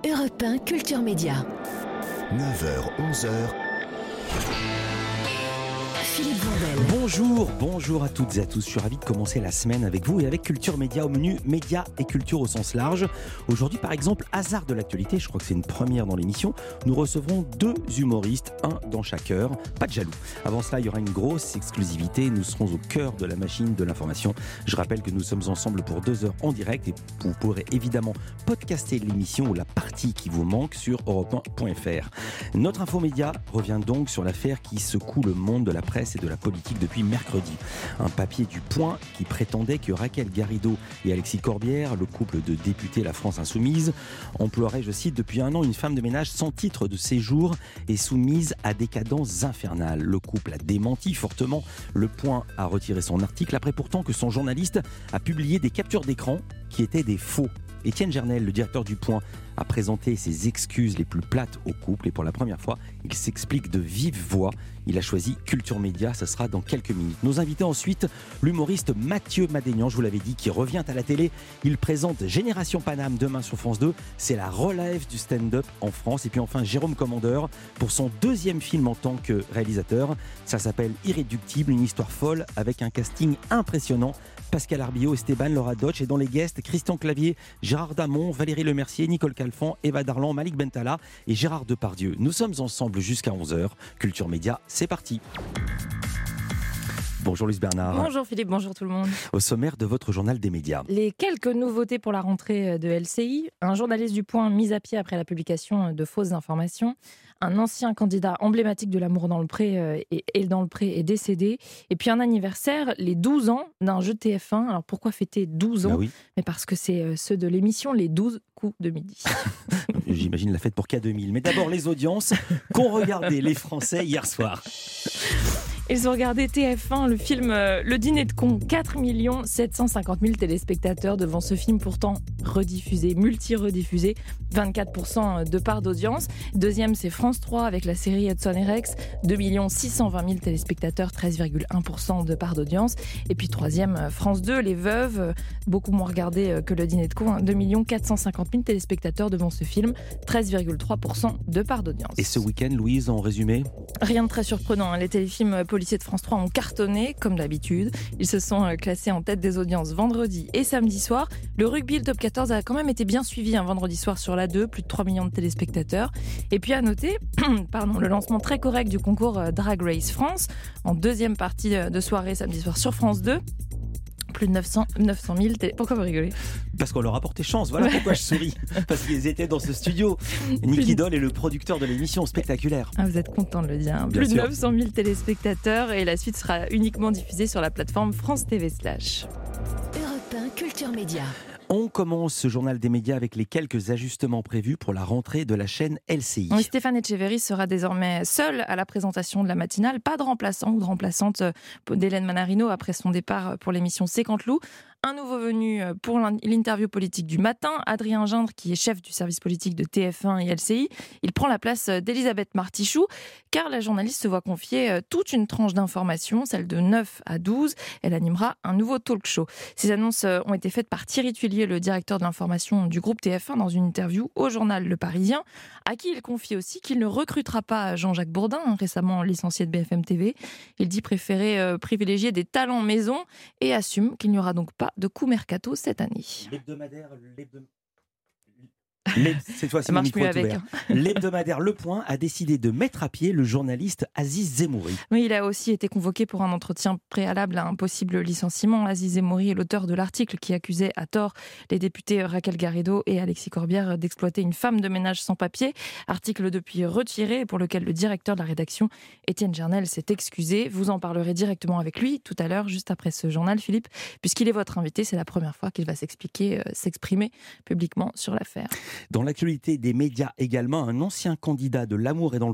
Europe 1 Culture Média. 9h, 11h. Philippe Vandel. Bonjour à toutes et à tous. Je suis ravi de commencer la semaine avec vous et avec Culture Média au menu médias et culture au sens large. Aujourd'hui, par exemple, hasard de l'actualité, je crois que c'est une première dans l'émission, nous recevrons 2 humoristes, un dans chaque heure. Pas de jaloux. Avant cela, il y aura une grosse exclusivité. Nous serons au cœur de la machine de l'information. Je rappelle que nous sommes ensemble pour 2 heures en direct et vous pourrez évidemment podcaster l'émission ou la partie qui vous manque sur europe1.fr. Notre infomédia revient donc sur l'affaire qui secoue le monde de la presse et de la politique depuis mercredi. Un papier du Point qui prétendait que Raquel Garrido et Alexis Corbière, le couple de députés La France Insoumise, emploieraient, je cite, depuis 1 an une femme de ménage sans titre de séjour et soumise à des cadences infernales. Le couple a démenti fortement. Le Point a retiré son article après pourtant que son journaliste a publié des captures d'écran qui étaient des faux. Étienne Gernel, le directeur du Point, a présenté ses excuses les plus plates au couple et pour la première fois, il s'explique de vive voix. Il a choisi Culture Média, ça sera dans quelques minutes. Nos invités ensuite, l'humoriste Mathieu Madénian, je vous l'avais dit, qui revient à la télé. Il présente Génération Paname demain sur France 2. C'est la relève du stand-up en France. Et puis enfin, Jérôme Commandeur pour son 2e film en tant que réalisateur. Ça s'appelle Irréductible, une histoire folle avec un casting impressionnant. Pascal Arbillot, Esteban, Laura Dodge et dans les guests, Christian Clavier, Gérard Damon, Valérie Lemercier, Nicole Calfan, Eva Darlan, Malik Bentala et Gérard Depardieu. Nous sommes ensemble jusqu'à 11h. Culture Média, c'est parti. Bonjour Luce Bernard. Bonjour Philippe, bonjour tout le monde. Au sommaire de votre journal des médias. Les quelques nouveautés pour la rentrée de LCI. Un journaliste du Point mis à pied après la publication de fausses informations. Un ancien candidat emblématique de l'amour dans le pré et dans le pré est décédé. Et puis un anniversaire, les 12 ans d'un jeu TF1. Alors pourquoi fêter 12 ans ? Oui. Mais parce que c'est ceux de l'émission Les 12 coups de midi. J'imagine la fête pour K2000. Mais d'abord les audiences qu'ont regardé les Français hier soir. Ils ont regardé TF1, le film Le Dîner de cons. 4 750 000 téléspectateurs devant ce film pourtant rediffusé, multi-rediffusé. 24% de part d'audience. Deuxième, c'est France 3 avec la série Hudson et Rex. 2 620 000 téléspectateurs, 13,1% de part d'audience. Et puis troisième, France 2, Les Veuves, beaucoup moins regardé que Le Dîner de cons. 2 450 000 téléspectateurs devant ce film, 13,3% de part d'audience. Et ce week-end, Louise, en résumé ? Rien de très surprenant. Les téléfilms policiers de France 3 ont cartonné, comme d'habitude. Ils se sont classés en tête des audiences vendredi et samedi soir. Le rugby, le top 14, a quand même été bien suivi un vendredi soir sur la 2, plus de 3 millions de téléspectateurs. Et puis à noter, le lancement très correct du concours Drag Race France, en deuxième partie de soirée samedi soir sur France 2. Plus de 900 000 Pourquoi vous rigolez ? Parce qu'on leur a porté chance, voilà pourquoi je souris. Parce qu'ils étaient dans ce studio. Nicky Doll est le producteur de l'émission, spectaculaire. Ah, vous êtes content de le dire. Bien Plus sûr. de 900 000 téléspectateurs et la suite sera uniquement diffusée sur la plateforme France TV/. Europe 1 Culture Média. On commence ce journal des médias avec les quelques ajustements prévus pour la rentrée de la chaîne LCI. Oui, Stéphane Etcheverry sera désormais seul à la présentation de la matinale. Pas de remplaçant ou de remplaçante d'Hélène Manarino après son départ pour l'émission C'est Canteloup. Un nouveau venu pour l'interview politique du matin, Adrien Gindre, qui est chef du service politique de TF1 et LCI. Il prend la place d'Elisabeth Martichoux, car la journaliste se voit confier toute une tranche d'informations, celle de 9 à 12. Elle animera un nouveau talk show. Ces annonces ont été faites par Thierry Tuillier, le directeur de l'information du groupe TF1, dans une interview au journal Le Parisien, à qui il confie aussi qu'il ne recrutera pas Jean-Jacques Bourdin, récemment licencié de BFM TV. Il dit préférer privilégier des talents maison et assume qu'il n'y aura donc pas de coup mercato cette année. Cette fois-ci, Ça marche plus avec. L'hebdomadaire Le Point a décidé de mettre à pied le journaliste Aziz Zemmouri. Oui, il a aussi été convoqué pour un entretien préalable à un possible licenciement. Aziz Zemmouri est l'auteur de l'article qui accusait à tort les députés Raquel Garrido et Alexis Corbière d'exploiter une femme de ménage sans papier. Article depuis retiré pour lequel le directeur de la rédaction, Étienne Gernel, s'est excusé. Vous en parlerez directement avec lui tout à l'heure, juste après ce journal, Philippe, puisqu'il est votre invité. C'est la première fois qu'il va s'exprimer publiquement sur l'affaire. Dans l'actualité des médias également, un ancien candidat de L'Amour est dans le pré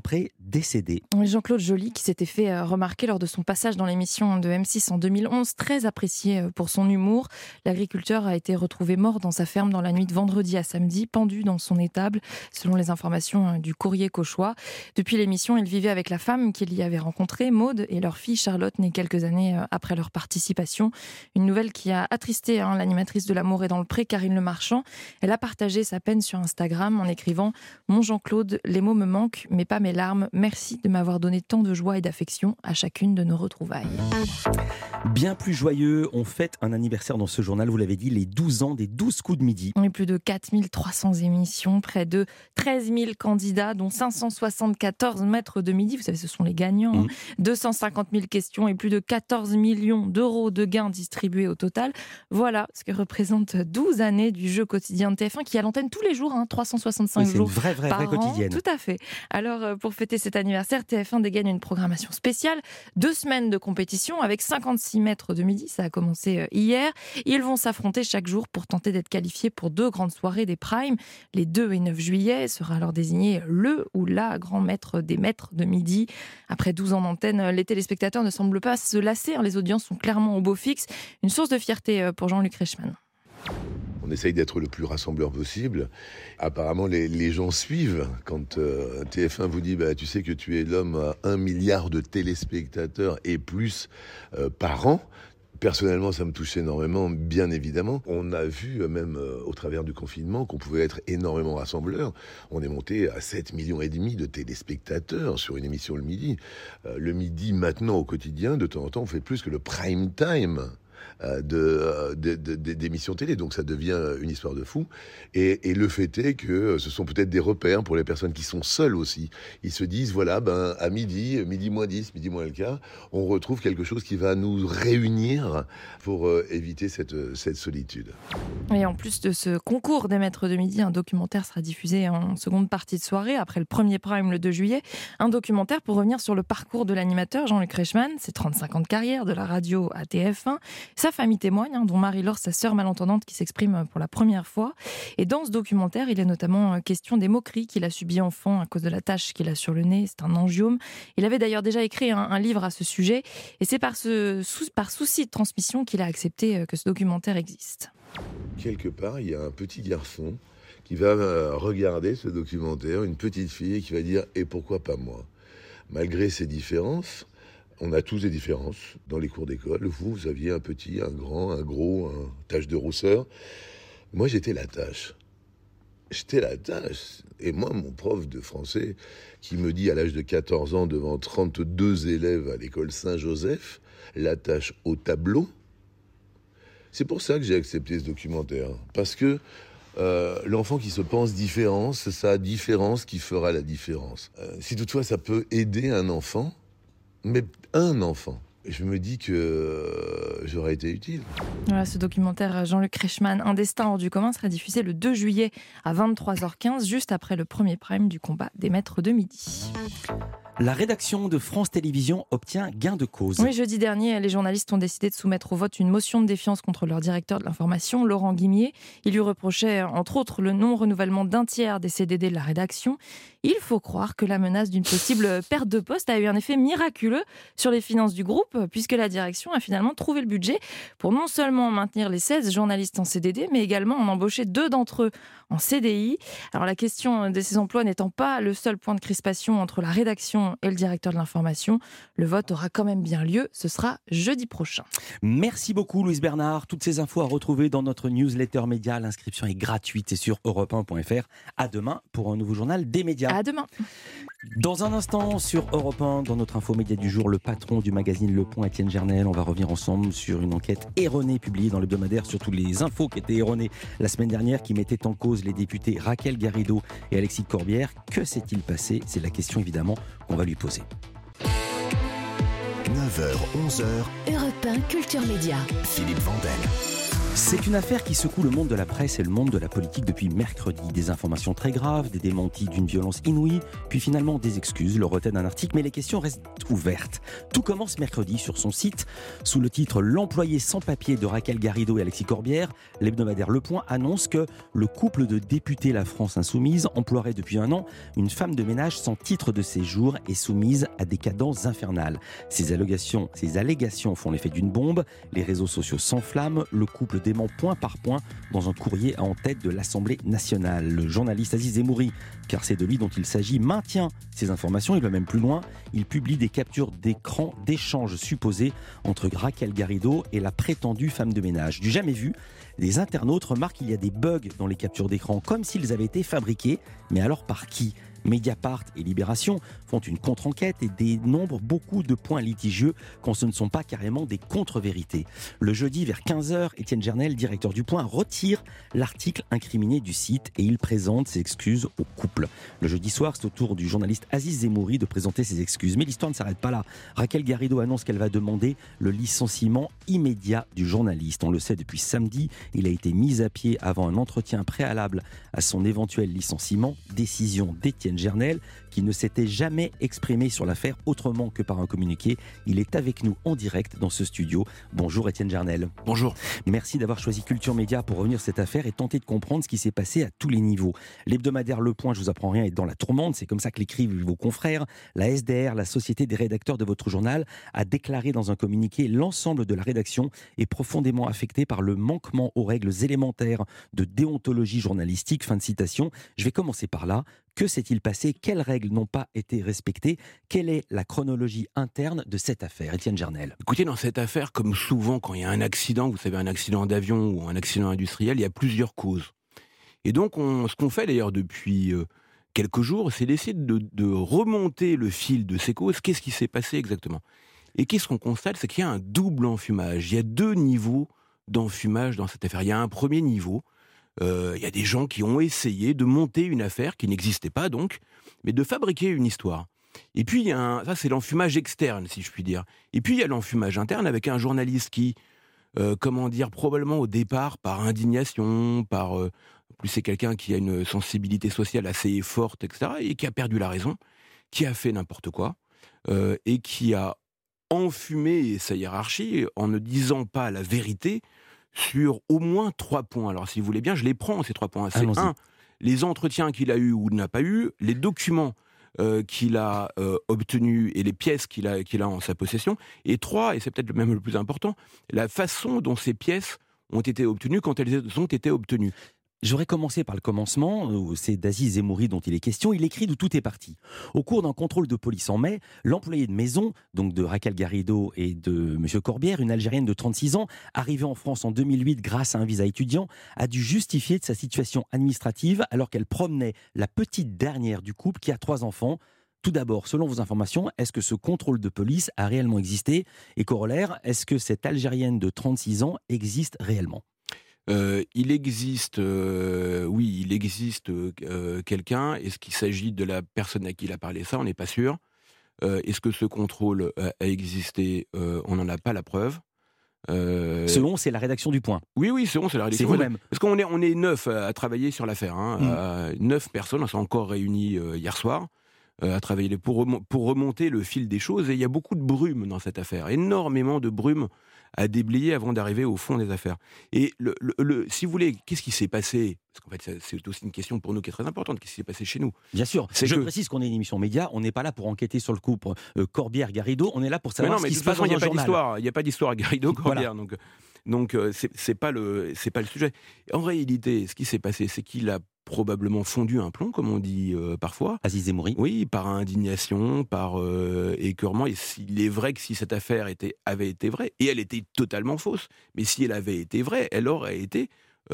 décédé. Jean-Claude Joly, qui s'était fait remarquer lors de son passage dans l'émission de M6 en 2011, très apprécié pour son humour. L'agriculteur a été retrouvé mort dans sa ferme dans la nuit de vendredi à samedi, pendu dans son étable, selon les informations du Courrier Cauchois. Depuis l'émission, il vivait avec la femme qu'il y avait rencontrée, Maude, et leur fille Charlotte, née quelques années après leur participation. Une nouvelle qui a attristé l'animatrice de L'Amour est dans le pré, Karine Le Marchand. Elle a partagé sa peine sur Instagram en écrivant « Mon Jean-Claude, les mots me manquent, mais pas mes larmes. Merci de m'avoir donné tant de joie et d'affection à chacune de nos retrouvailles. » Bien plus joyeux, on fête un anniversaire dans ce journal, vous l'avez dit, les 12 ans des 12 coups de midi. On a plus de 4300 émissions, près de 13 000 candidats, dont 574 maîtres de midi, vous savez, ce sont les gagnants, 250 000 questions et plus de 14 millions d'euros de gains distribués au total. Voilà ce que représente 12 années du jeu quotidien de TF1 qui est à l'antenne tous les jours, 365 jours c'est une vraie quotidienne. Tout à fait. Alors, pour fêter cet anniversaire, TF1 dégaine une programmation spéciale, 2 semaines de compétition avec 56 maîtres de midi, ça a commencé hier. Ils vont s'affronter chaque jour pour tenter d'être qualifiés pour 2 grandes soirées des primes. Les 2 et 9 juillet sera alors désigné le ou la grand maître des maîtres de midi. Après 12 ans d'antenne, les téléspectateurs ne semblent pas se lasser. Les audiences sont clairement au beau fixe. Une source de fierté pour Jean-Luc Reichmann. On essaye d'être le plus rassembleur possible. Apparemment, les gens suivent. Quand TF1 vous dit tu sais que tu es l'homme à 1 milliard de téléspectateurs et plus par an, personnellement, ça me touche énormément, bien évidemment. On a vu, même au travers du confinement, qu'on pouvait être énormément rassembleur. On est monté à 7,5 millions de téléspectateurs sur une émission le midi. Le midi, maintenant, au quotidien, de temps en temps, on fait plus que le prime time d'émissions télé, donc ça devient une histoire de fou. Et le fait est que ce sont peut-être des repères pour les personnes qui sont seules aussi. Ils se disent, voilà, à midi moins 10, midi moins le quart, on retrouve quelque chose qui va nous réunir pour éviter cette solitude. Et en plus de ce concours des maîtres de midi, un documentaire sera diffusé en seconde partie de soirée, après le premier prime le 2 juillet. Un documentaire pour revenir sur le parcours de l'animateur Jean-Luc Reichmann, ses 35 ans de carrière de la radio à TF1. Sa famille témoigne, dont Marie-Laure, sa sœur malentendante, qui s'exprime pour la première fois. Et dans ce documentaire, il est notamment question des moqueries qu'il a subies enfant à cause de la tache qu'il a sur le nez. C'est un angiome. Il avait d'ailleurs déjà écrit un livre à ce sujet. Et c'est par souci de transmission qu'il a accepté que ce documentaire existe. Quelque part, il y a un petit garçon qui va regarder ce documentaire, une petite fille qui va dire « Et pourquoi pas moi ?» Malgré ces différences, on a tous des différences dans les cours d'école. Vous aviez un petit, un grand, un gros, un tache de rousseur. Moi, j'étais la tache. Et moi, mon prof de français, qui me dit à l'âge de 14 ans, devant 32 élèves à l'école Saint-Joseph, la tache au tableau, c'est pour ça que j'ai accepté ce documentaire. Parce que l'enfant qui se pense différent, c'est sa différence qui fera la différence. Si toutefois ça peut aider un enfant, mais un enfant, je me dis que j'aurais été utile. Voilà, ce documentaire Jean-Luc Reichmann, Un destin hors du commun, sera diffusé le 2 juillet à 23h15, juste après le premier prime du combat des maîtres de midi. La rédaction de France Télévisions obtient gain de cause. Oui, jeudi dernier, les journalistes ont décidé de soumettre au vote une motion de défiance contre leur directeur de l'information, Laurent Guimier. Il lui reprochait, entre autres, le non-renouvellement d'un tiers des CDD de la rédaction. Il faut croire que la menace d'une possible perte de poste a eu un effet miraculeux sur les finances du groupe, puisque la direction a finalement trouvé le budget pour non seulement maintenir les 16 journalistes en CDD, mais également en embaucher 2 d'entre eux en CDI. Alors la question de ces emplois n'étant pas le seul point de crispation entre la rédaction et le directeur de l'information, le vote aura quand même bien lieu. Ce sera jeudi prochain. Merci beaucoup Louise Bernard. Toutes ces infos à retrouver dans notre newsletter média. L'inscription est gratuite et sur europe1.fr. À demain pour un nouveau journal des médias. À demain. Dans un instant, sur Europe 1, dans notre info média du jour, le patron du magazine Le Point, Étienne Gernel. On va revenir ensemble sur une enquête erronée publiée dans l'hebdomadaire sur toutes les infos qui étaient erronées la semaine dernière, qui mettait en cause les députés Raquel Garrido et Alexis Corbière. Que s'est-il passé ? C'est la question évidemment qu'on va lui poser. 9h, 11h, Europe 1 Culture Média. Philippe Vandel. C'est une affaire qui secoue le monde de la presse et le monde de la politique depuis mercredi. Des informations très graves, des démentis d'une violence inouïe, puis finalement des excuses, le retrait d'un article, mais les questions restent ouvertes. Tout commence mercredi sur son site. Sous le titre « L'employé sans papier » de Raquel Garrido et Alexis Corbière, l'hebdomadaire Le Point annonce que le couple de députés La France Insoumise emploierait depuis un an une femme de ménage sans titre de séjour et soumise à des cadences infernales. Ces allégations font l'effet d'une bombe, les réseaux sociaux s'enflamment, le couple dément point par point dans un courrier en tête de l'Assemblée nationale. Le journaliste Aziz Zemouri, car c'est de lui dont il s'agit, maintient ces informations, il va même plus loin, il publie des captures d'écran d'échanges supposés entre Raquel Garrido et la prétendue femme de ménage. Du jamais vu, les internautes remarquent qu'il y a des bugs dans les captures d'écran, comme s'ils avaient été fabriqués, mais alors par qui ? Mediapart et Libération font une contre-enquête et dénombrent beaucoup de points litigieux quand ce ne sont pas carrément des contre-vérités. Le jeudi vers 15h, Étienne Gernel, directeur du Point, retire l'article incriminé du site et il présente ses excuses au couple. Le jeudi soir, c'est au tour du journaliste Aziz Zemouri de présenter ses excuses. Mais l'histoire ne s'arrête pas là. Raquel Garrido annonce qu'elle va demander le licenciement immédiat du journaliste. On le sait depuis samedi, il a été mis à pied avant un entretien préalable à son éventuel licenciement. Décision d'Étienne Gernel, qui ne s'était jamais exprimé sur l'affaire autrement que par un communiqué. Il est avec nous en direct dans ce studio. Bonjour Étienne Gernel. Bonjour. Merci d'avoir choisi Culture Média pour revenir sur cette affaire et tenter de comprendre ce qui s'est passé à tous les niveaux. L'hebdomadaire Le Point, je vous apprends rien, est dans la tourmente, c'est comme ça que l'écrivent vos confrères. La SDR, la Société des rédacteurs de votre journal, a déclaré dans un communiqué l'ensemble de la rédaction est profondément affecté par le manquement aux règles élémentaires de déontologie journalistique. Fin de citation. Je vais commencer par là. Que s'est-il passé ? Quelles règles n'ont pas été respectées ? Quelle est la chronologie interne de cette affaire ? Étienne Gernel. Écoutez, dans cette affaire, comme souvent quand il y a un accident, vous savez, un accident d'avion ou un accident industriel, il y a plusieurs causes. Et donc, ce qu'on fait d'ailleurs depuis quelques jours, c'est d'essayer de remonter le fil de ces causes. Qu'est-ce qui s'est passé exactement ? Et qu'est-ce qu'on constate ? C'est qu'il y a un double enfumage. Il y a deux niveaux d'enfumage dans cette affaire. Il y a un premier niveau. Il y a des gens qui ont essayé de monter une affaire qui n'existait pas donc, mais de fabriquer une histoire. Et puis, ça c'est l'enfumage externe, si je puis dire. Et puis, il y a l'enfumage interne avec un journaliste qui, probablement au départ, par indignation, plus c'est quelqu'un qui a une sensibilité sociale assez forte, etc., et qui a perdu la raison, qui a fait n'importe quoi, et qui a enfumé sa hiérarchie en ne disant pas la vérité sur au moins 3 points. Alors, si vous voulez bien, je les prends, ces 3 points. C'est Allons-y. 1, les entretiens qu'il a eus ou n'a pas eus, les documents qu'il a obtenus et les pièces qu'il a en sa possession. Et 3, et c'est peut-être même le plus important, la façon dont ces pièces ont été obtenues quand elles ont été obtenues. J'aurais commencé par le commencement, c'est d'Aziz Zemouri dont il est question. Il écrit d'où tout est parti. Au cours d'un contrôle de police en mai, l'employé de maison, donc de Raquel Garrido et de M. Corbière, une Algérienne de 36 ans, arrivée en France en 2008 grâce à un visa étudiant, a dû justifier de sa situation administrative alors qu'elle promenait la petite dernière du couple qui a 3 enfants. Tout d'abord, selon vos informations, est-ce que ce contrôle de police a réellement existé ? Et corollaire, est-ce que cette Algérienne de 36 ans existe réellement ? Il existe quelqu'un. Est-ce qu'il s'agit de la personne à qui il a parlé ? Ça, on n'est pas sûr. Est-ce que ce contrôle a existé ? On n'en a pas la preuve. Selon, c'est la rédaction du Point. Oui, selon, c'est la rédaction. C'est vous-même. Parce qu'on est 9 à travailler sur l'affaire. 9 personnes, on s'est encore réunis hier soir à travailler pour remonter le fil des choses. Et il y a beaucoup de brume dans cette affaire. Énormément de brume à déblayer avant d'arriver au fond des affaires. Et si vous voulez, qu'est-ce qui s'est passé ? Parce qu'en fait, c'est aussi une question pour nous qui est très importante. Qu'est-ce qui s'est passé chez nous ? Bien sûr. Je précise qu'on est une émission média. On n'est pas là pour enquêter sur le couple Corbière-Garrido. On est là pour savoir ce qui se passe dans un journal. Il n'y a pas d'histoire Garrido-Corbière. Voilà. Donc c'est pas le sujet. En réalité, ce qui s'est passé, c'est qu'il a probablement fondu un plomb, comme on dit parfois. Aziz Zemouri. Oui, par indignation, par écœurement. Et s'il est vrai que si cette affaire avait été vraie, et elle était totalement fausse, mais si elle avait été vraie, elle aurait été,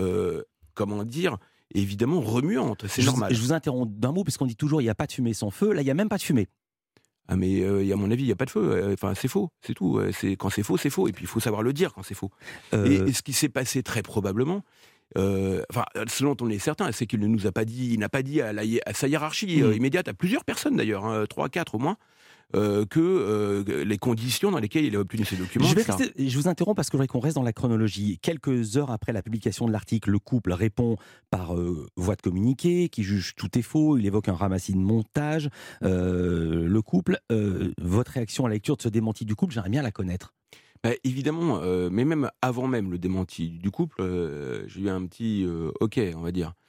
évidemment remuante. C'est normal. Je vous interromps d'un mot, parce qu'on dit toujours il n'y a pas de fumée sans feu. Là, il n'y a même pas de fumée. Ah mais à mon avis, il n'y a pas de feu. Enfin, c'est faux, c'est tout. Quand c'est faux, c'est faux. Et puis, il faut savoir le dire quand c'est faux. Et ce qui s'est passé très probablement, Ce dont on est certain, c'est qu'il ne nous a pas dit, il n'a pas dit à sa hiérarchie immédiate, à plusieurs personnes d'ailleurs, 3, 4 au moins, que les conditions dans lesquelles il a obtenu ces documents. Je vous interromps parce que je voudrais qu'on reste dans la chronologie. Quelques heures après la publication de l'article, le couple répond par voie de communiqué, qui juge tout est faux, il évoque un ramassis de montage. Le couple, votre réaction à la lecture de ce démenti du couple, j'aimerais bien la connaître. Évidemment, mais même avant même le démenti du couple, j'ai eu un petit OK, on va dire.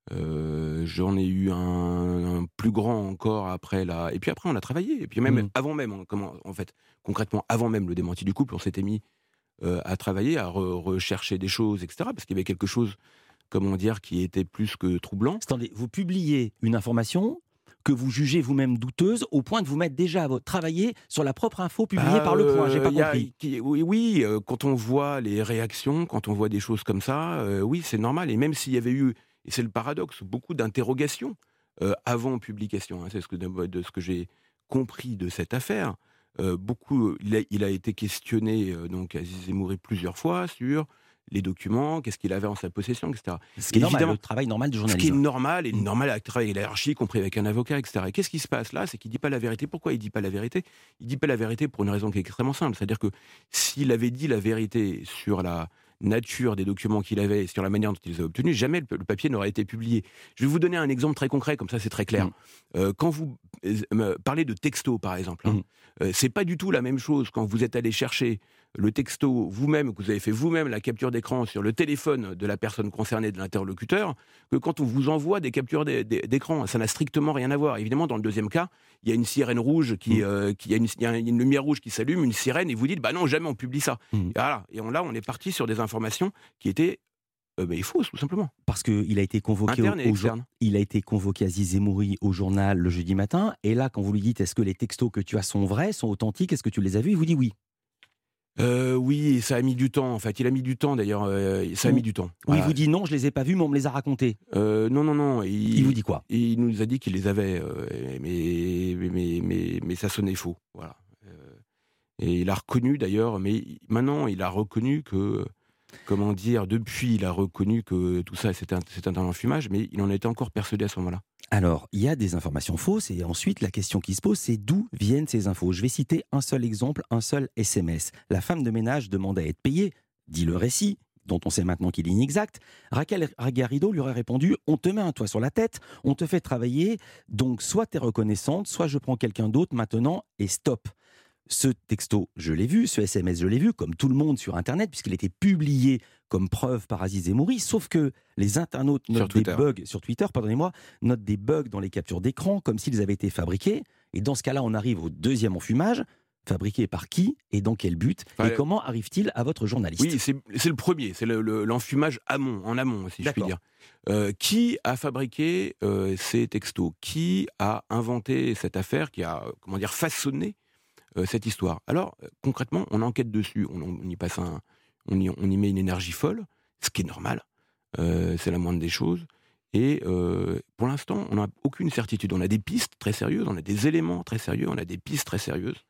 J'en ai eu un plus grand encore après et puis après on a travaillé, et puis même avant même, concrètement avant même le démenti du couple, on s'était mis à travailler, à rechercher des choses, etc., parce qu'il y avait quelque chose, comment dire, qui était plus que troublant. Attendez, vous publiez une information que vous jugez vous-même douteuse au point de vous mettre déjà à travailler sur la propre info publiée par Le Point, j'ai pas compris. Oui, quand on voit les réactions, quand on voit des choses comme ça, oui, c'est normal, et même s'il y avait eu, et c'est le paradoxe, beaucoup d'interrogations avant publication, c'est de ce que j'ai compris de cette affaire. Il a été questionné, donc Aziz Zemmouri, plusieurs fois sur les documents, qu'est-ce qu'il avait en sa possession, etc. Ce qui est normal, le travail normal du journaliste. Ce qui est normal, et normal avec le travail avec la hiérarchie, y compris avec un avocat, etc. Et qu'est-ce qui se passe là ? C'est qu'il ne dit pas la vérité. Pourquoi il ne dit pas la vérité ? Il ne dit pas la vérité pour une raison qui est extrêmement simple. C'est-à-dire que s'il avait dit la vérité sur la nature des documents qu'il avait, sur la manière dont il les a obtenus, jamais le papier n'aurait été publié. Je vais vous donner un exemple très concret, comme ça c'est très clair. Quand vous parlez de texto, par exemple, c'est pas du tout la même chose quand vous êtes allé chercher le texto vous-même, que vous avez fait vous-même la capture d'écran sur le téléphone de la personne concernée, de l'interlocuteur, que quand on vous envoie des captures d'écran. Ça n'a strictement rien à voir. Évidemment, dans le deuxième cas, il y a une sirène rouge il y a une lumière rouge qui s'allume, une sirène, et vous dites, bah non, jamais on publie ça. Voilà. Et là, on est parti sur des informations qui étaient fausses, tout simplement. Parce qu'il a été convoqué il a été convoqué Aziz Zemmouri au journal le jeudi matin, et là, quand vous lui dites, est-ce que les textos que tu as sont vrais, sont authentiques, est-ce que tu les as vus, il vous dit oui. Oui, ça a mis du temps, en fait. Il a mis du temps, d'ailleurs. Ça a mis du temps. Voilà. Il vous dit non, je les ai pas vus, mais on me les a racontés. Non. Il vous dit quoi ? Il nous a dit qu'il les avait, mais ça sonnait faux. Voilà. Et il a reconnu, d'ailleurs, mais maintenant, il a reconnu que, comment dire, depuis, il a reconnu que tout ça, c'était un enfumage, mais il en était encore persuadé à ce moment-là. Alors, il y a des informations fausses, et ensuite, la question qui se pose, c'est d'où viennent ces infos ? Je vais citer un seul exemple, un seul SMS. La femme de ménage demande à être payée, dit le récit, dont on sait maintenant qu'il est inexact. Raquel Garrido lui aurait répondu « On te met un toit sur la tête, on te fait travailler, donc soit t'es reconnaissante, soit je prends quelqu'un d'autre maintenant, et stop ». Ce texto, je l'ai vu, ce SMS, je l'ai vu, comme tout le monde sur Internet, puisqu'il a été publié comme preuve par Aziz Zemmouri, sauf que les internautes notent des bugs sur Twitter, notent des bugs dans les captures d'écran, comme s'ils avaient été fabriqués. Et dans ce cas-là, on arrive au deuxième enfumage. Fabriqué par qui et dans quel but ? Et comment arrive-t-il à votre journaliste ? Oui, c'est le premier, c'est l'enfumage en amont, si je puis dire. Qui a fabriqué ces textos ? Qui a inventé cette affaire ? Qui a, façonné cette histoire ? Alors, concrètement, on enquête dessus, on y passe on y met une énergie folle, ce qui est normal, c'est la moindre des choses, et pour l'instant, on n'a aucune certitude. On a des pistes très sérieuses, on a des éléments très sérieux, on a des pistes très sérieuses,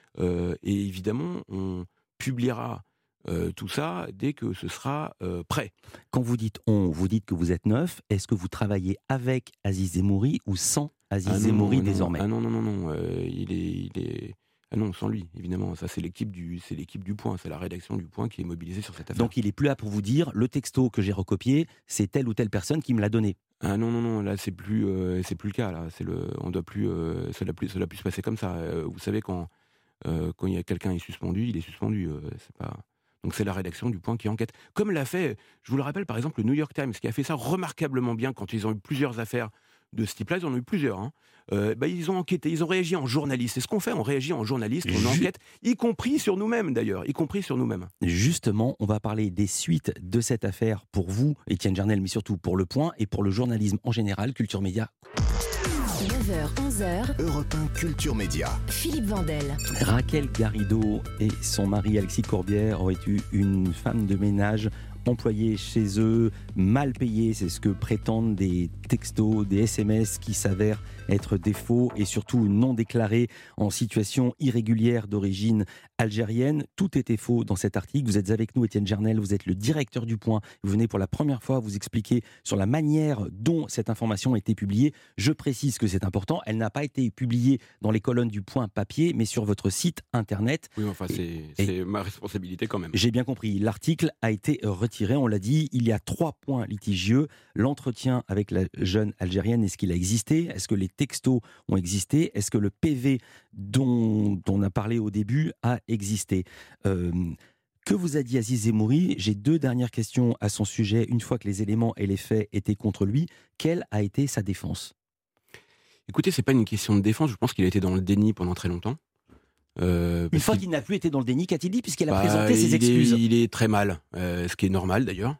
et évidemment, on publiera tout ça dès que ce sera prêt. Quand vous dites vous dites que vous êtes neuf, est-ce que vous travaillez avec Aziz Zemmouri ou sans Aziz Zemmouri désormais ? Non, il est... Ah non, sans lui, évidemment. Ça, c'est l'équipe du Point, c'est la rédaction du Point qui est mobilisée sur cette affaire. Donc il est plus là pour vous dire, le texto que j'ai recopié, c'est telle ou telle personne qui me l'a donné. Ah non, là c'est plus le cas. Là, on doit plus, ça doit plus se passer comme ça. Vous savez, quand il y a quelqu'un est suspendu, il est suspendu. C'est pas. Donc c'est la rédaction du Point qui enquête. Comme l'a fait, je vous le rappelle, par exemple, le New York Times, qui a fait ça remarquablement bien quand ils ont eu plusieurs affaires de ce type-là, ils en ont eu plusieurs. Ils ont enquêté, ils ont réagi en journaliste. C'est ce qu'on fait, on réagit en journaliste, on enquête, y compris sur nous-mêmes d'ailleurs, Justement, on va parler des suites de cette affaire pour vous, Étienne Jarnel, mais surtout pour Le Point et pour le journalisme en général, Culture Média. 9h, 11h. Europe 1 Culture Média. Philippe Vandel. Raquel Garrido et son mari Alexis Corbière ont eu une femme de ménage employés chez eux, mal payés, c'est ce que prétendent des textos, des SMS qui s'avèrent être des faux et surtout non déclarés en situation irrégulière d'origine algérienne. Tout était faux dans cet article. Vous êtes avec nous, Étienne Gernel, vous êtes le directeur du Point. Vous venez pour la première fois vous expliquer sur la manière dont cette information a été publiée. Je précise que c'est important, elle n'a pas été publiée dans les colonnes du Point papier, mais sur votre site internet. Oui, enfin, c'est ma responsabilité quand même. J'ai bien compris, l'article a été retiré, on l'a dit, il y a 3 points litigieux. L'entretien avec la jeune Algérienne, est-ce qu'il a existé ? Est-ce que les textos ont existé ? Est-ce que le PV dont on a parlé au début a existé ? Que vous a dit Aziz Zemmouri ? J'ai 2 dernières questions à son sujet. Une fois que les éléments et les faits étaient contre lui, quelle a été sa défense ? Écoutez, c'est pas une question de défense, je pense qu'il a été dans le déni pendant très longtemps. Une fois qu'il n'a plus été dans le déni, qu'a-t-il dit puisqu'il a présenté ses excuses ? Il est très mal, ce qui est normal d'ailleurs.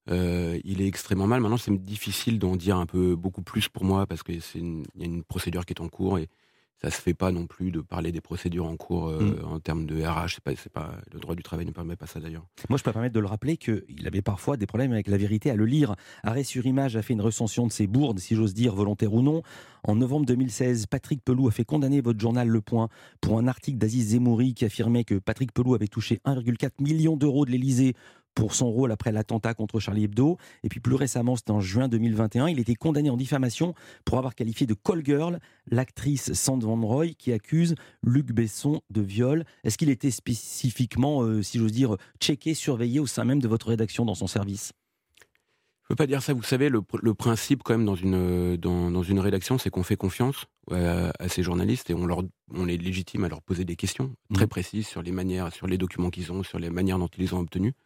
Il est extrêmement mal. Maintenant, c'est difficile d'en dire beaucoup plus pour moi parce qu'il y a une procédure qui est en cours et ça se fait pas non plus de parler des procédures en cours en termes de RH. C'est pas le droit du travail ne permet pas ça d'ailleurs. Moi, je peux me permettre de le rappeler qu'il avait parfois des problèmes avec la vérité à le lire. Arrêt sur image a fait une recension de ses bourdes, si j'ose dire, volontaires ou non. En novembre 2016, Patrick Pelou a fait condamner votre journal Le Point pour un article d'Aziz Zemmouri qui affirmait que Patrick Pelou avait touché 1,4 million d'euros de l'Élysée pour son rôle après l'attentat contre Charlie Hebdo. Et puis plus récemment, c'était en juin 2021, il était condamné en diffamation pour avoir qualifié de call girl l'actrice Sandra Van Roy qui accuse Luc Besson de viol. Est-ce qu'il était spécifiquement, si j'ose dire, checké, surveillé au sein même de votre rédaction dans son service ? Je ne peux pas dire ça. Vous savez, le principe quand même dans une rédaction, c'est qu'on fait confiance à ces journalistes et on est légitime à leur poser des questions très précises sur les manières, sur les documents qu'ils ont, sur les manières dont ils les ont obtenus.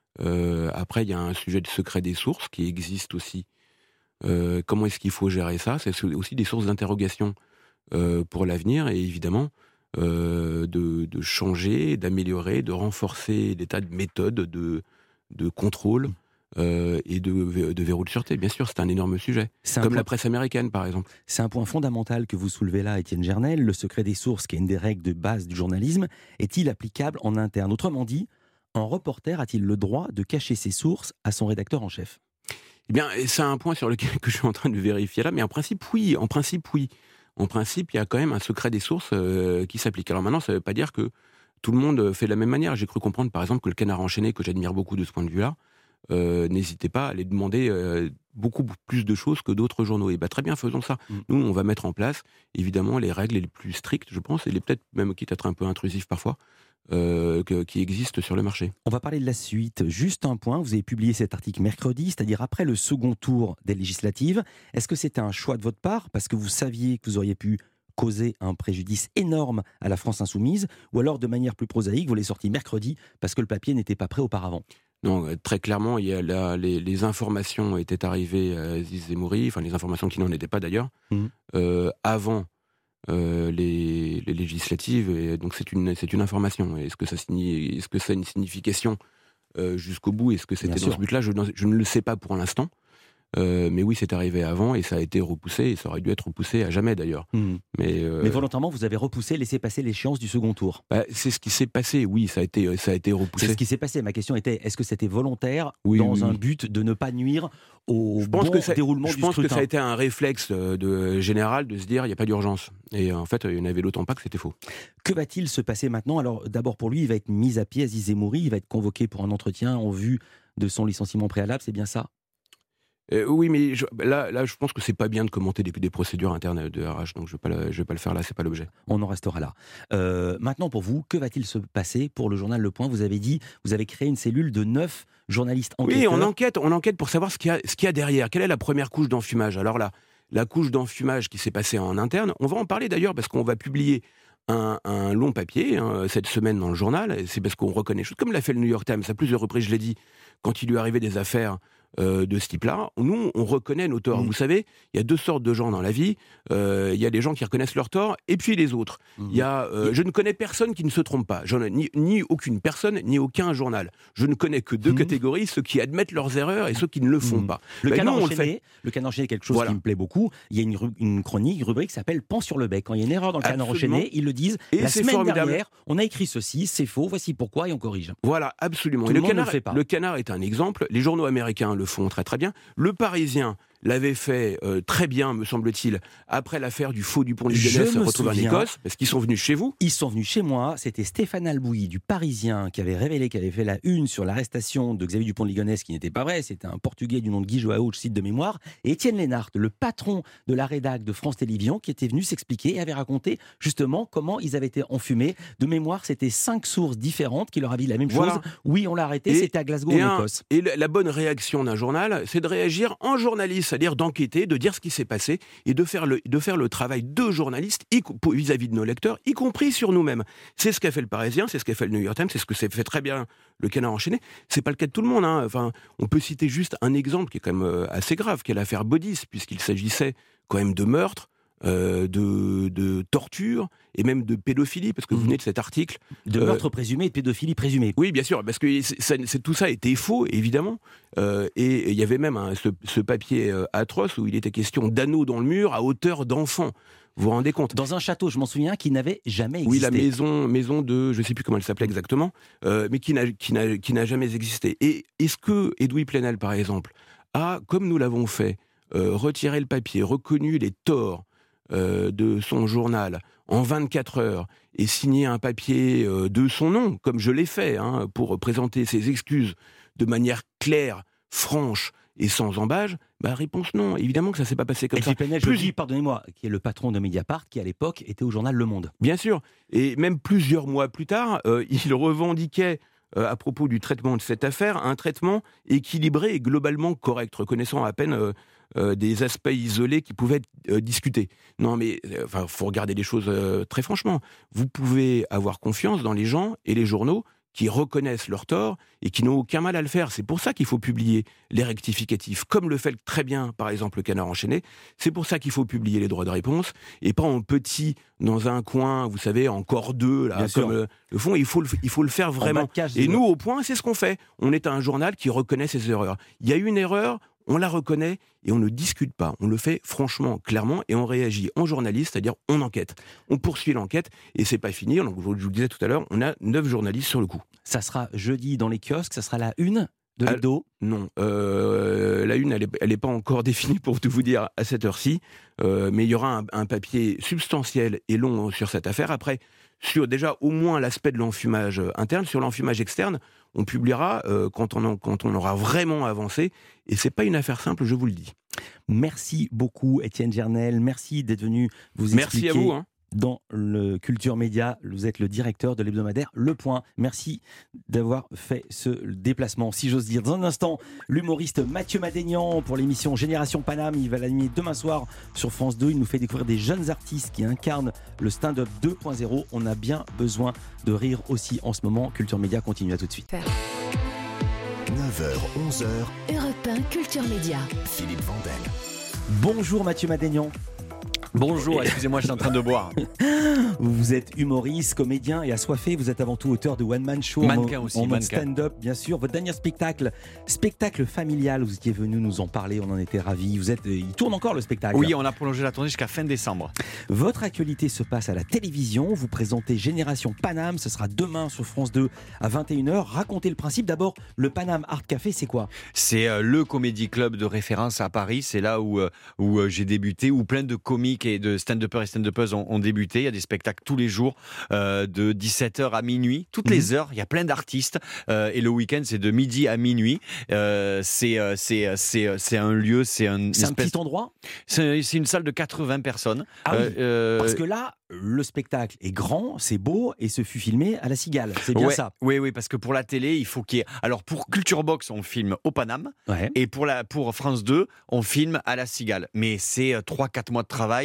Après, il y a un sujet de secret des sources qui existe aussi. Comment est-ce qu'il faut gérer ça ? C'est aussi des sources d'interrogation pour l'avenir et évidemment de changer, d'améliorer, de renforcer des tas de méthodes de contrôle et de verrou de sûreté. Bien sûr, c'est un énorme sujet. Comme la presse américaine, par exemple. C'est un point fondamental que vous soulevez là, Étienne Gernel. Le secret des sources, qui est une des règles de base du journalisme, est-il applicable en interne ? Autrement dit, un reporter a-t-il le droit de cacher ses sources à son rédacteur en chef ? Eh bien, c'est un point sur lequel que je suis en train de vérifier là, mais en principe, oui. En principe, il y a quand même un secret des sources qui s'applique. Alors maintenant, ça ne veut pas dire que tout le monde fait de la même manière. J'ai cru comprendre, par exemple, que le Canard enchaîné, que j'admire beaucoup de ce point de vue-là, n'hésitez pas à aller demander beaucoup plus de choses que d'autres journaux. Et très bien, faisons ça. Nous, on va mettre en place, évidemment, les règles les plus strictes, je pense, et peut-être même quitte à être un peu intrusif parfois, qui existent sur le marché. On va parler de la suite. Juste un point, vous avez publié cet article mercredi, c'est-à-dire après le second tour des législatives. Est-ce que c'était un choix de votre part, parce que vous saviez que vous auriez pu causer un préjudice énorme à la France insoumise, ou alors de manière plus prosaïque, vous l'avez sorti mercredi, parce que le papier n'était pas prêt auparavant ? Non, très clairement, les informations étaient arrivées à Aziz Zemmouri, enfin les informations qui n'en étaient pas d'ailleurs, avant les législatives, et donc c'est une information. Est-ce que ça a une signification jusqu'au bout ? Est-ce que c'était dans ce but-là ? Je ne le sais pas pour l'instant. Mais oui, c'est arrivé avant et ça a été repoussé et ça aurait dû être repoussé à jamais d'ailleurs. Mais volontairement, vous avez repoussé, laissé passer l'échéance du second tour. C'est ce qui s'est passé, oui, ça a été repoussé. C'est ce qui s'est passé. Ma question était, est-ce que c'était volontaire dans un but de ne pas nuire au déroulement du scrutin ? Je pense que ça a été un réflexe général de se dire, il n'y a pas d'urgence. Et en fait, il y en avait d'autant pas que c'était faux. Que va-t-il se passer maintenant ? Alors d'abord pour lui, il va être mis à pied, Aziz Zemmouri, il va être convoqué pour un entretien en vue de son licenciement préalable, c'est bien ça ? Oui, mais là, je pense que c'est pas bien de commenter des procédures internes de RH, donc je vais pas le faire là, c'est pas l'objet. On en restera là. Maintenant, pour vous, que va-t-il se passer pour le journal Le Point ? Vous avez dit, vous avez créé une cellule de 9 journalistes enquêteurs. Oui, on enquête pour savoir ce qu'il y a derrière. Quelle est la première couche d'enfumage ? Alors là, la couche d'enfumage qui s'est passée en interne, on va en parler d'ailleurs parce qu'on va publier un long papier cette semaine dans le journal. C'est parce qu'on reconnaît, comme l'a fait le New York Times à plusieurs reprises, je l'ai dit, quand il lui arrivait des affaires de ce type-là, nous, on reconnaît nos torts. Vous savez, il y a deux sortes de gens dans la vie. Il y a des gens qui reconnaissent leurs torts, et puis les autres. Il y a, je ne connais personne qui ne se trompe pas. J'en ai ni aucune personne, ni aucun journal. Je ne connais que deux catégories, ceux qui admettent leurs erreurs et ceux qui ne le font pas. Le Canard enchaîné est quelque chose qui me plaît beaucoup. Il y a une rubrique qui s'appelle « Pan sur le bec ». Quand il y a une erreur dans le Canard enchaîné, ils le disent. Et la semaine dernière, on a écrit ceci, c'est faux, voici pourquoi, et on corrige. Voilà, absolument. Tout le monde ne le fait pas. Le Canard est un exemple. Les journaux américains le font très très bien. Le Parisien l'avait fait très bien, me semble-t-il, après l'affaire du faux Dupont de Ligonnès retrouvé en Écosse, parce qu'ils sont venus chez vous. Ils sont venus chez moi. C'était Stéphane Albouy du Parisien qui avait révélé, qui avait fait la une sur l'arrestation de Xavier Dupont de Ligonnès, qui n'était pas vrai. C'était un Portugais du nom de Guy Joao, je cite de mémoire. Et Étienne Lénart, le patron de la rédac de France Télévisions, qui était venu s'expliquer et avait raconté justement comment ils avaient été enfumés. De mémoire, c'était 5 sources différentes qui leur avaient dit la même chose. Oui, on l'a arrêté, c'était à Glasgow, en Écosse. Et la bonne réaction d'un journal, c'est de réagir en journaliste, c'est-à-dire d'enquêter, de dire ce qui s'est passé et de faire le travail de journaliste vis-à-vis de nos lecteurs, y compris sur nous-mêmes. C'est ce qu'a fait le Parisien, c'est ce qu'a fait le New York Times, c'est ce que s'est fait très bien le Canard enchaîné. C'est pas le cas de tout le monde. Enfin, on peut citer juste un exemple qui est quand même assez grave, qui est l'affaire Baudis, puisqu'il s'agissait quand même de meurtre, de torture et même de pédophilie, parce que vous venez de cet article. De meurtre présumé et de pédophilie présumée. Oui, bien sûr, parce que tout ça était faux, évidemment. Et il y avait même ce papier atroce où il était question d'anneaux dans le mur à hauteur d'enfants. Vous vous rendez compte ? Dans un château, je m'en souviens, qui n'avait jamais existé. Oui, la maison de, je ne sais plus comment elle s'appelait exactement, mais qui n'a jamais existé. Et est-ce que Edoui Plenel, par exemple, a, comme nous l'avons fait, retiré le papier, reconnu les torts de son journal en 24 heures et signé un papier de son nom, comme je l'ai fait, pour présenter ses excuses de manière claire, franche et sans embâge, réponse non. Évidemment que ça ne s'est pas passé comme ça. Plenel, je dis, pardonnez-moi, qui est le patron de Mediapart, qui à l'époque était au journal Le Monde. Bien sûr. Et même plusieurs mois plus tard, il revendiquait à propos du traitement de cette affaire, un traitement équilibré et globalement correct, reconnaissant à peine des aspects isolés qui pouvaient être discutés. Non, mais faut regarder les choses très franchement. Vous pouvez avoir confiance dans les gens et les journaux qui reconnaissent leurs torts et qui n'ont aucun mal à le faire. C'est pour ça qu'il faut publier les rectificatifs, comme le fait très bien, par exemple, le Canard enchaîné. C'est pour ça qu'il faut publier les droits de réponse, et pas en petit, dans un coin, vous savez, en corps 2, là, comme le fond. Il faut le faire vraiment. Et nous, au Point, c'est ce qu'on fait. On est un journal qui reconnaît ses erreurs. Il y a eu une erreur, on la reconnaît et on ne discute pas. On le fait franchement, clairement, et on réagit en journaliste, c'est-à-dire on enquête. On poursuit l'enquête et c'est pas fini. Donc, je vous le disais tout à l'heure, on a 9 journalistes sur le coup. Ça sera jeudi dans les kiosques, ça sera la une de l'hebdo. Non, la une, elle est pas encore définie pour tout vous dire à cette heure-ci, mais il y aura un papier substantiel et long sur cette affaire. Après, sur déjà au moins l'aspect de l'enfumage interne, sur l'enfumage externe, on publiera quand on aura vraiment avancé, et c'est pas une affaire simple, je vous le dis. Merci beaucoup Étienne Gernel, merci d'être venu vous expliquer. Merci à vous. Dans le Culture Média, vous êtes le directeur de l'hebdomadaire Le Point. Merci d'avoir fait ce déplacement, si j'ose dire. Dans un instant, l'humoriste Mathieu Madénian pour l'émission Génération Paname. Il va l'animer demain soir sur France 2. Il nous fait découvrir des jeunes artistes qui incarnent le stand-up 2.0. On a bien besoin de rire aussi en ce moment. Culture Média continue, à tout de suite. 9h, 11h. Europe 1 Culture Média. Philippe Vandel. Bonjour Mathieu Madénian. Bonjour, excusez-moi, je suis en train de boire. Vous êtes humoriste, comédien et assoiffé. Vous êtes avant tout auteur de One Man Show. Mannequin aussi, en mode stand-up, bien sûr. Votre dernier spectacle familial, vous étiez venu nous en parler, on en était ravis. Il tourne encore le spectacle. Oui, on a prolongé la tournée jusqu'à fin décembre. Votre actualité se passe à la télévision. Vous présentez Génération Paname. Ce sera demain sur France 2 à 21h. Racontez le principe. D'abord, le Paname Art Café, c'est quoi ? C'est le comédie club de référence à Paris. C'est là où j'ai débuté, où plein de comiques et de stand-uppers et stand-uppeuses ont débuté. Il y a des spectacles tous les jours, de 17h à minuit, toutes les heures. Il y a plein d'artistes. Et le week-end, c'est de midi à minuit. C'est un lieu, c'est un petit endroit. C'est une salle de 80 personnes. Ah oui, parce que là, le spectacle est grand, c'est beau et se fut filmé à la Cigale. C'est bien ça. Oui, parce que pour la télé, il faut qu'il y ait... Alors pour Culture Box, on filme au Paname. Ouais. Et pour France 2, on filme à la Cigale. Mais c'est 3-4 mois de travail.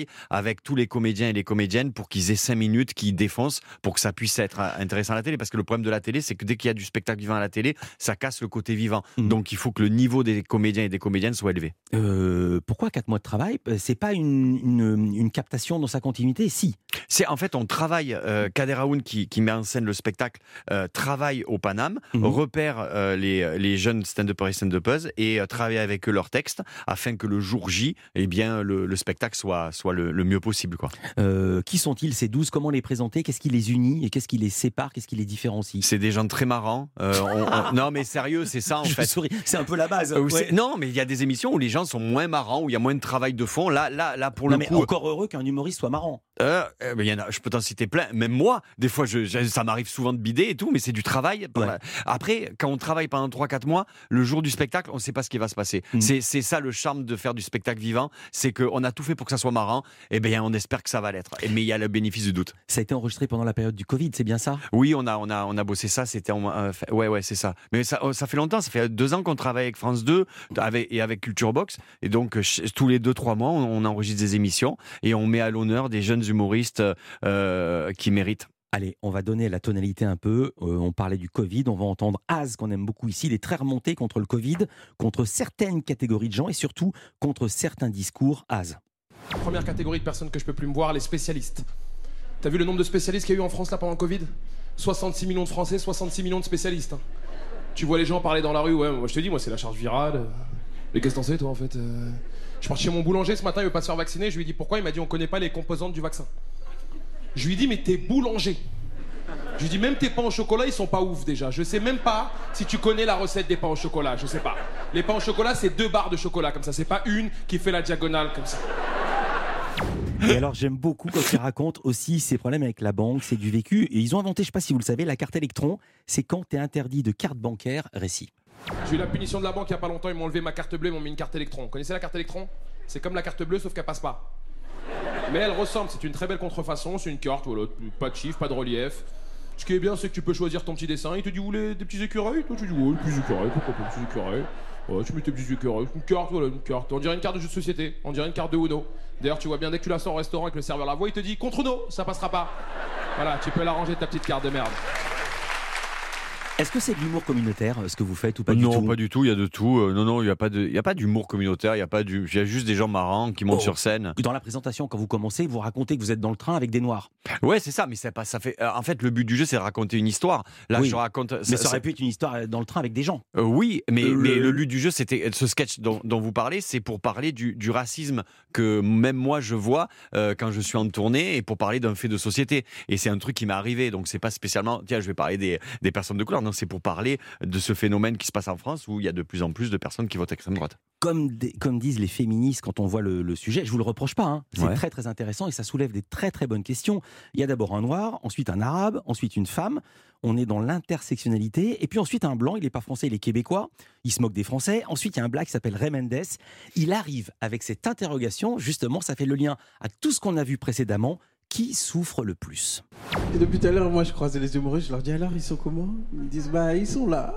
travaille avec tous les comédiens et les comédiennes pour qu'ils aient 5 minutes, qu'ils défoncent, pour que ça puisse être intéressant à la télé. Parce que le problème de la télé, c'est que dès qu'il y a du spectacle vivant à la télé, ça casse le côté vivant. Donc il faut que le niveau des comédiens et des comédiennes soit élevé. Pourquoi 4 mois de travail? C'est pas une captation dans sa continuité? Si. C'est en fait, on travaille, Kader Aoun qui met en scène le spectacle, travaille au Paname, repère les jeunes stand-uppers et stand-uppeuses et travaille avec eux leurs textes afin que le jour J, eh bien, le spectacle soit le mieux possible, quoi. Qui sont-ils ces 12? Comment les présenter? Qu'est-ce qui les unit et qu'est-ce qui les sépare? Qu'est-ce qui les différencie? C'est des gens très marrants. Non mais sérieux, c'est ça en fait. C'est un peu la base. Ouais. Non mais il y a des émissions où les gens sont moins marrants, où il y a moins de travail de fond. Là pour le coup. Mais encore heureux qu'un humoriste soit marrant. Il y en a, je peux t'en citer plein. Même moi, des fois, ça m'arrive souvent de bider et tout, mais c'est du travail. Ouais. Après, quand on travaille pendant 3-4 mois, le jour du spectacle, on ne sait pas ce qui va se passer. C'est ça le charme de faire du spectacle vivant, c'est qu'on a tout fait pour que ça soit marrant. Et bien, on espère que ça va l'être. Mais il y a le bénéfice du doute. Ça a été enregistré pendant la période du Covid, c'est bien ça? Oui, on a bossé ça. C'était ouais, c'est ça. Mais ça fait longtemps. Ça fait 2 ans qu'on travaille avec France 2 et avec Culture Box. Et donc, tous les 2-3 mois, on enregistre des émissions et on met à l'honneur des jeunes humoristes qui méritent. Allez, on va donner la tonalité un peu. On parlait du Covid, on va entendre Az, qu'on aime beaucoup ici. Il est très remonté contre le Covid, contre certaines catégories de gens et surtout contre certains discours. Az. Première catégorie de personnes que je peux plus me voir, les spécialistes. T'as vu le nombre de spécialistes qu'il y a eu en France là pendant le Covid? 66 millions de Français, 66 millions de spécialistes. Hein. Tu vois les gens parler dans la rue, ouais, moi je te dis, moi c'est la charge virale. Mais qu'est-ce que t'en sais toi en fait? Je suis parti chez mon boulanger ce matin, il veut pas se faire vacciner, je lui ai dit pourquoi, il m'a dit on connaît pas les composantes du vaccin. Je lui ai dit mais t'es boulanger. Je lui ai dit même tes pains au chocolat ils sont pas ouf déjà. Je sais même pas si tu connais la recette des pains au chocolat, je sais pas. Les pains au chocolat c'est 2 barres de chocolat comme ça, c'est pas une qui fait la diagonale comme ça. Et alors j'aime beaucoup quand ils racontent aussi ses problèmes avec la banque, c'est du vécu. Et ils ont inventé, je sais pas si vous le savez, la carte électron. C'est quand t'es interdit de carte bancaire, récit. J'ai eu la punition de la banque il y a pas longtemps, ils m'ont enlevé ma carte bleue, ils m'ont mis une carte électron. Vous connaissez la carte électron? C'est comme la carte bleue sauf qu'elle passe pas. Mais elle ressemble, c'est une très belle contrefaçon, c'est une carte, voilà, pas de chiffres, pas de relief. Ce qui est bien, c'est que tu peux choisir ton petit dessin. Il te dit, vous voulez des petits écureuils? Toi, tu dis, ouais, des petits écureuils, pourquoi pas des petits écureuils? Ouais, tu mets tes petits écureuils. Une carte, voilà, une carte. On dirait une carte de jeu de société, on dirait une carte de Uno. D'ailleurs, tu vois bien, dès que tu la sors au restaurant et que le serveur la voit, il te dit, contre Uno, ça passera pas. Voilà, tu peux la ranger ta petite carte de merde. Est-ce que c'est de l'humour communautaire, ce que vous faites, ou pas du tout? Non, pas du tout, il y a de tout. Non, il n'y a pas d'humour communautaire, il y a juste des gens marrants qui montent sur scène. Dans la présentation, quand vous commencez, vous racontez que vous êtes dans le train avec des noirs. Ouais, c'est ça, mais ça fait. En fait, le but du jeu, c'est de raconter une histoire. Là, oui, je raconte. Mais ça aurait pu être une histoire dans le train avec des gens. Oui, mais le but du jeu, c'était ce sketch dont vous parlez, c'est pour parler du racisme que même moi je vois quand je suis en tournée et pour parler d'un fait de société. Et c'est un truc qui m'est arrivé, donc c'est pas spécialement. Tiens, je vais parler des personnes de couleur. Non, c'est pour parler de ce phénomène qui se passe en France où il y a de plus en plus de personnes qui votent extrême droite. Comme disent les féministes quand on voit le sujet, je vous le reproche pas, hein. C'est très très intéressant et ça soulève des très très bonnes questions. Il y a d'abord un noir, ensuite un arabe, ensuite une femme. On est dans l'intersectionnalité et puis ensuite un blanc, il n'est pas français, il est québécois, il se moque des Français. Ensuite il y a un black qui s'appelle Ray Mendes. Il arrive avec cette interrogation, justement ça fait le lien à tout ce qu'on a vu précédemment. Qui souffre le plus? Et depuis tout à l'heure, moi je croisais les humoristes, je leur dis alors ils sont comment? Ils me disent bah ils sont là.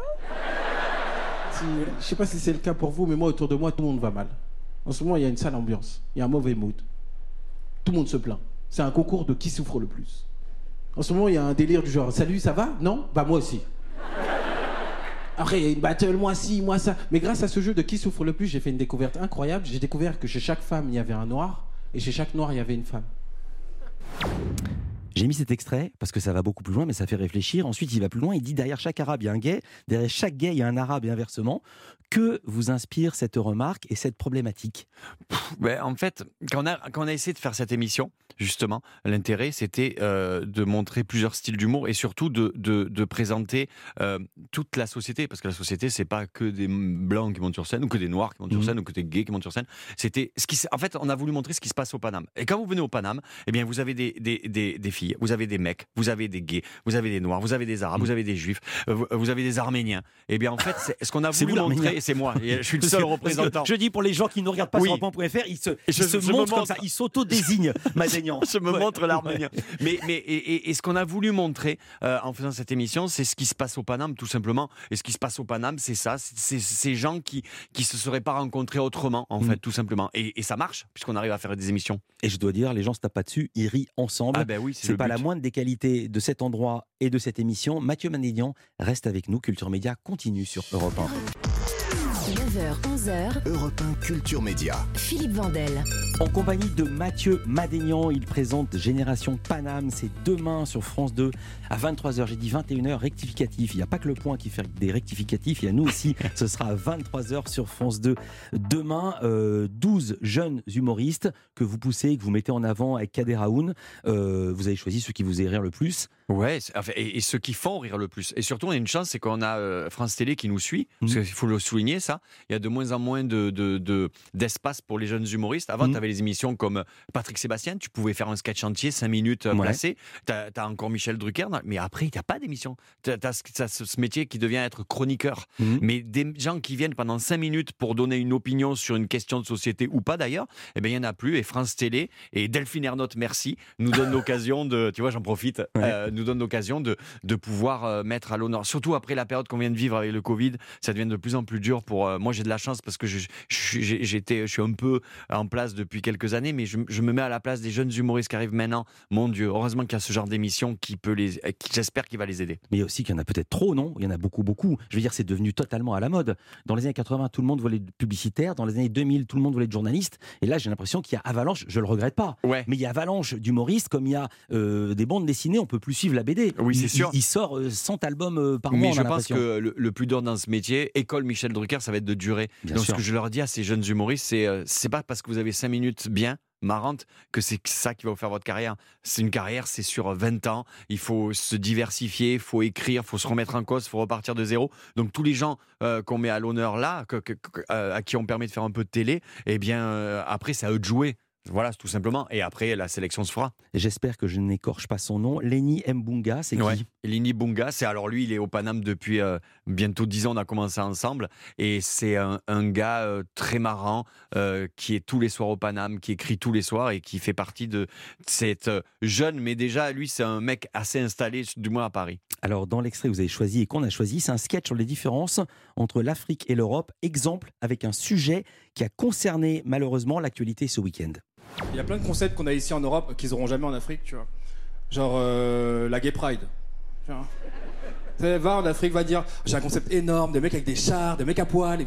Je sais pas si c'est le cas pour vous, mais moi autour de moi tout le monde va mal. En ce moment il y a une sale ambiance, il y a un mauvais mood. Tout le monde se plaint. C'est un concours de qui souffre le plus. En ce moment il y a un délire du genre salut ça va? Non? Bah moi aussi. Après il y a une battle, moi ci, moi ça. Mais grâce à ce jeu de qui souffre le plus, j'ai fait une découverte incroyable. J'ai découvert que chez chaque femme il y avait un noir et chez chaque noir il y avait une femme. J'ai mis cet extrait parce que ça va beaucoup plus loin, mais ça fait réfléchir. Ensuite, il va plus loin. Il dit derrière chaque arabe, il y a un gay. Derrière chaque gay, il y a un arabe et inversement. Que vous inspire cette remarque et cette problématique? En fait, quand on a essayé de faire cette émission, justement, l'intérêt, c'était de montrer plusieurs styles d'humour et surtout de présenter toute la société. Parce que la société, c'est pas que des blancs qui montent sur scène, ou que des noirs qui montent sur scène, ou que des gays qui montent sur scène. En fait, on a voulu montrer ce qui se passe au Paname. Et quand vous venez au Paname, eh bien, vous avez des filles filles, vous avez des mecs, vous avez des gays, vous avez des noirs, vous avez des arabes, vous avez des juifs, vous avez des arméniens. Et bien en fait, c'est ce qu'on a voulu montrer, et c'est moi, je suis le seul représentant. Je dis pour les gens qui ne regardent pas sur europe.fr, ils se montrent comme ça, ils s'auto-désignent, Madénian. Je me montre l'arménien. Mais ce qu'on a voulu montrer en faisant cette émission, c'est ce qui se passe au Paname, tout simplement. Et ce qui se passe au Paname, c'est ça, c'est ces gens qui se seraient pas rencontrés autrement, en fait, tout simplement. Et ça marche, puisqu'on arrive à faire des émissions. Et je dois dire, les gens se tapent pas dessus, ils rient ensemble. Ah ben oui, c'est pas la moindre des qualités de cet endroit et de cette émission. Mathieu Madénian reste avec nous. Culture Média continue sur Europe 1. 9h, 11h. Europe 1 Culture Média. Philippe Vandel. En compagnie de Mathieu Madénian, il présente Génération Paname. C'est demain sur France 2 à 23h. J'ai dit 21h, rectificatif. Il n'y a pas que Le Point qui fait des rectificatifs. Il y a nous aussi. Ce sera à 23h sur France 2. Demain, 12 jeunes humoristes que vous poussez, que vous mettez en avant avec Kader Aoun. Vous avez choisi ceux qui vous aient rire le plus. Ouais, et ceux qui font rire le plus. Et surtout, on a une chance, c'est qu'on a France Télé qui nous suit. Parce qu'il faut le souligner, ça. Il y a de moins en moins d'espace pour les jeunes humoristes. Avant, tu avais les émissions comme Patrick Sébastien, tu pouvais faire un sketch entier, 5 minutes placé. Tu as encore Michel Drucker, mais après, il n'y a pas d'émission. Tu as ce métier qui devient être chroniqueur. Mais des gens qui viennent pendant 5 minutes pour donner une opinion sur une question de société ou pas d'ailleurs, eh bien, il n'y en a plus. Et France Télé et Delphine Ernotte, merci, nous donne l'occasion de, tu vois, j'en profite, nous donne l'occasion de pouvoir mettre à l'honneur. Surtout après la période qu'on vient de vivre avec le Covid, ça devient de plus en plus dur pour moi. J'ai de la chance parce que je suis un peu en place depuis quelques années, mais je me mets à la place des jeunes humoristes qui arrivent maintenant. Mon Dieu, heureusement qu'il y a ce genre d'émission qui j'espère qu'il va les aider. Mais il y a aussi qu'il y en a peut-être trop, non ? Il y en a beaucoup. Je veux dire, c'est devenu totalement à la mode. Dans les années 80, tout le monde voulait être publicitaire. Dans les années 2000, tout le monde voulait être journaliste. Et là, j'ai l'impression qu'il y a avalanche, je le regrette pas, mais il y a avalanche d'humoristes, comme il y a des bandes dessinées, on peut plus suivre la BD. Oui, c'est sûr. Il sort 100 albums par mois. Mais je pense que le plus dur dans ce métier, école Michel Drucker, ça va être de durer. Donc ce que je leur dis à ces jeunes humoristes, c'est pas parce que vous avez 5 minutes bien marrante que c'est ça qui va vous faire votre carrière. C'est une carrière, c'est sur 20 ans. Il faut se diversifier, il faut écrire, il faut se remettre en cause, il faut repartir de zéro. Donc tous les gens qu'on met à l'honneur là, à qui on permet de faire un peu de télé, eh bien après c'est à eux de jouer. Voilà, tout simplement. Et après, la sélection se fera. J'espère que je n'écorche pas son nom. Lenny Mbunga, c'est qui ? Lenny Mbunga, alors lui, il est au Paname depuis bientôt 10 ans, on a commencé ensemble. Et c'est un gars très marrant qui est tous les soirs au Paname, qui écrit tous les soirs et qui fait partie de cette jeune, mais déjà, lui, c'est un mec assez installé, du moins à Paris. Alors, dans l'extrait que vous avez choisi et qu'on a choisi, c'est un sketch sur les différences entre l'Afrique et l'Europe. Exemple avec un sujet qui a concerné malheureusement l'actualité ce week-end. Il y a plein de concepts qu'on a ici en Europe qu'ils n'auront jamais en Afrique, tu vois. Genre la Gay Pride. Tu vois. Va en Afrique, va dire j'ai un concept énorme, des mecs avec des chars, des mecs à poil.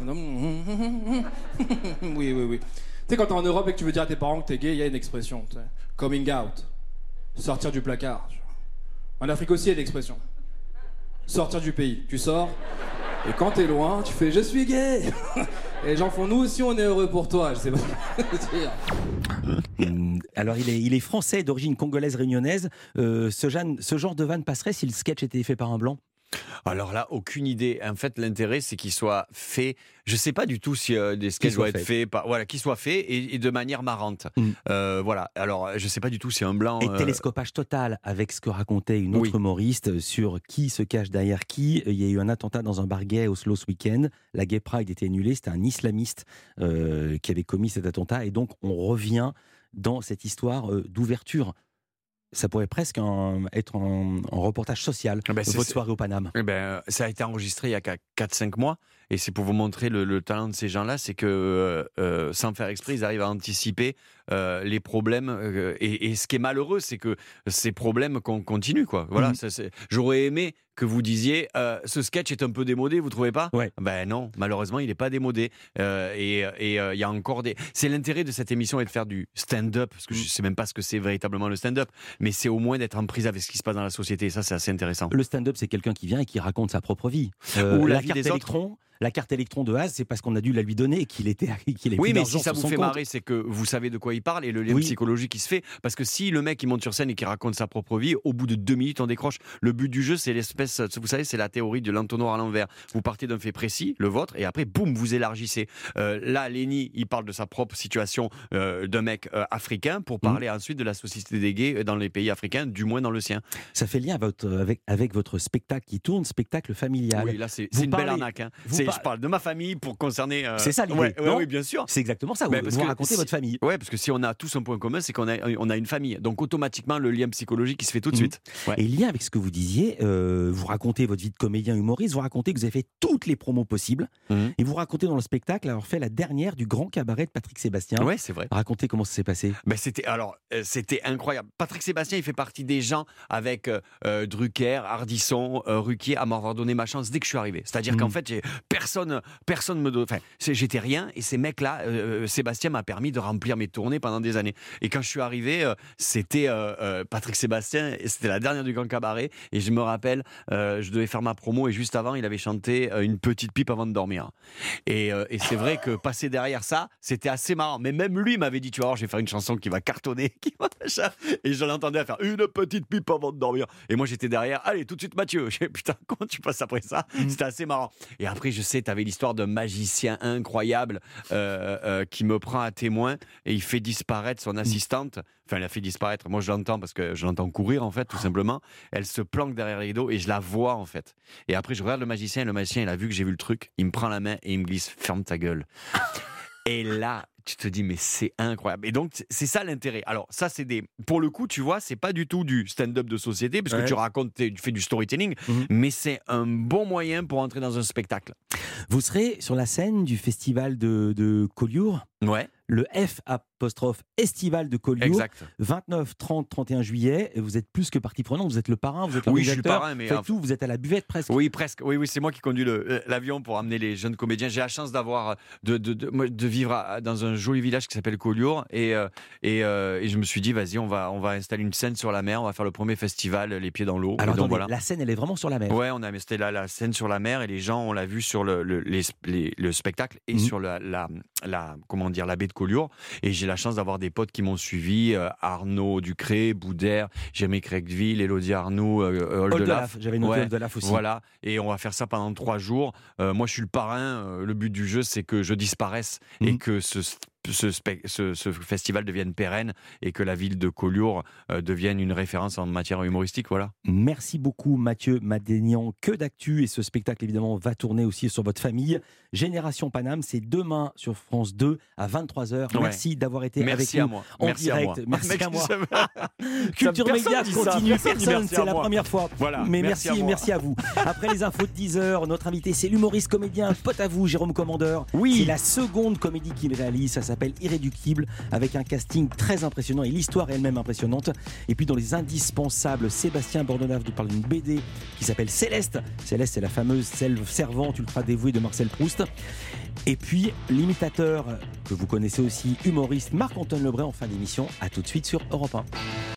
Oui. Tu sais, quand t'es en Europe et que tu veux dire à tes parents que t'es gay, il y a une expression. Coming out. Sortir du placard. En Afrique aussi, il y a une expression. Sortir du pays. Tu sors, et quand t'es loin, tu fais je suis gay. Et les gens font nous aussi, on est heureux pour toi. Je sais pas ce que dire. Alors, il est français d'origine congolaise réunionnaise. Ce genre de vanne passerait si le sketch était fait par un blanc ? Alors là, aucune idée. En fait, l'intérêt, c'est qu'il soit fait. Je ne sais pas du tout si des sketchs doivent être faits. Voilà, qu'il soit fait et de manière marrante. Voilà. Alors, je ne sais pas du tout si un blanc. Et télescopage total avec ce que racontait une autre humoriste sur qui se cache derrière qui. Il y a eu un attentat dans un bar gay à Oslo ce week-end. La Gay Pride était annulée. C'était un islamiste qui avait commis cet attentat. Et donc, on revient dans cette histoire d'ouverture. Ça pourrait presque être un reportage social, votre soirée au Paname. Ça a été enregistré il y a 4-5 mois, et c'est pour vous montrer le talent de ces gens-là, c'est que sans faire exprès, ils arrivent à anticiper les problèmes, et ce qui est malheureux, c'est que ces problèmes continuent, quoi. Voilà, j'aurais aimé que vous disiez ce sketch est un peu démodé, vous trouvez pas ? Ben non, malheureusement il n'est pas démodé, et il y a encore des. C'est l'intérêt de cette émission est de faire du stand-up, parce que je sais même pas ce que c'est véritablement le stand-up, mais c'est au moins d'être en prise avec ce qui se passe dans la société, et ça c'est assez intéressant. Le stand-up, c'est quelqu'un qui vient et qui raconte sa propre vie, ou la vie carte des électrons. la carte électron de Haas, c'est parce qu'on a dû la lui donner et qu'il avait Oui, plus mais d'argent si ça sur vous son fait compte. marrer, c'est que vous savez de quoi il parle et le lien Oui. psychologique qui se fait. Parce que si le mec il monte sur scène et qu'il raconte sa propre vie, au bout de 2 minutes on décroche. Le but du jeu, c'est l'espèce, vous savez, c'est la théorie de l'entonnoir à l'envers. Vous partez d'un fait précis, le vôtre, et après, boum, vous élargissez. Là, Lenny, il parle de sa propre situation d'un mec africain pour parler ensuite de la société des gays dans les pays africains, du moins dans le sien. Ça fait lien avec votre spectacle qui tourne, spectacle familial. Oui, là, c'est Vous une parlez- belle arnaque. Hein. vous Je parle de ma famille pour concerner. C'est ça l'idée, Ouais, non oui, bien sûr. C'est exactement ça, Mais parce vous que racontez si- votre famille. Ouais, parce que si on a tous un point commun, c'est qu'on a une famille. Donc automatiquement, le lien psychologique, il se fait tout de suite. Ouais. Et lien avec ce que vous disiez, vous racontez votre vie de comédien humoriste, vous racontez que vous avez fait toutes les promos possibles, et vous racontez dans le spectacle avoir fait la dernière du grand cabaret de Patrick Sébastien. Ouais, c'est vrai. Racontez comment ça s'est passé. Ben c'était incroyable. Patrick Sébastien, il fait partie des gens avec Drucker, Ardisson, Ruquier à m'avoir donné ma chance dès que je suis arrivé. C'est-à-dire qu'en fait, personne me donne. Enfin, j'étais rien et ces mecs-là, Sébastien m'a permis de remplir mes tournées pendant des années. Et quand je suis arrivé, c'était Patrick Sébastien, et c'était la dernière du Grand Cabaret. Et je me rappelle, je devais faire ma promo et juste avant, il avait chanté Une petite pipe avant de dormir. Et c'est vrai que passer derrière ça, c'était assez marrant. Mais même lui m'avait dit, tu vas voir, je vais faire une chanson qui va cartonner. Et je l'entendais faire Une petite pipe avant de dormir. Et moi, j'étais derrière, allez, tout de suite Mathieu. Je dis, putain, comment tu passes après ça? C'était assez marrant. Et après, je sais, t'avais l'histoire d'un magicien incroyable qui me prend à témoin et il fait disparaître son assistante. Enfin, elle a fait disparaître. Moi, je l'entends parce que je l'entends courir, en fait, tout simplement. Elle se planque derrière les rideaux et je la vois, en fait. Et après, je regarde le magicien et le magicien, il a vu que j'ai vu le truc. Il me prend la main et il me glisse, ferme ta gueule. Et là, tu te dis, mais c'est incroyable. Et donc, c'est ça l'intérêt. Alors, ça, c'est pour le coup, tu vois, c'est pas du tout du stand-up de société, parce que tu racontes, tu fais du storytelling, mais c'est un bon moyen pour entrer dans un spectacle. Vous serez sur la scène du festival de Collioure. Ouais. Le F''Estival de Collioure. Exact. 29, 30, 31 juillet. Et vous êtes plus que partie prenante. Vous êtes le parrain, vous êtes Oui, je suis l'organisateur. le parrain, mais Faites tout, vous êtes à la buvette presque. Oui, presque. Oui, c'est moi qui conduis l'avion pour amener les jeunes comédiens. J'ai la chance d'avoir de vivre dans un joli village qui s'appelle Collioure. Et je me suis dit, vas-y, on va installer une scène sur la mer. On va faire le premier festival, les pieds dans l'eau. Alors, donc, attendez, voilà. la scène, elle est vraiment sur la mer. Ouais, on a installé la scène sur la mer et les gens, on l'a vu sur le spectacle et sur la baie de Collioure. Et j'ai la chance d'avoir des potes qui m'ont suivi, Arnaud Ducré, Boudère, Jérémy Craigville, Élodie Arnoux, Oldelaf. J'avais noté Oldelaf aussi. Voilà, et on va faire ça pendant 3 jours. Moi, je suis le parrain. Le but du jeu, c'est que je disparaisse et que ce festival devienne pérenne et que la ville de Collioure devienne une référence en matière humoristique. Voilà. Merci beaucoup Mathieu Madénian. Que d'actu, et ce spectacle évidemment va tourner aussi sur votre famille. Génération Paname, c'est demain sur France 2 à 23h. Merci d'avoir été avec nous en direct. Merci à moi. Culture Média continue. Personne, c'est la première fois. Voilà, mais merci à vous. Après les infos de 10h, notre invité c'est l'humoriste comédien, pote à vous, Jérôme Commandeur. Oui. C'est la seconde comédie qu'il réalise. Ça s'appelle Irréductible, avec un casting très impressionnant et l'histoire est elle-même impressionnante. Et puis dans les indispensables, Sébastien Bordenave nous parle d'une BD qui s'appelle Céleste. Céleste, c'est la fameuse selve servante ultra dévouée de Marcel Proust. Et puis l'imitateur que vous connaissez aussi, humoriste Marc-Antoine Lebray en fin d'émission. À tout de suite sur Europe 1.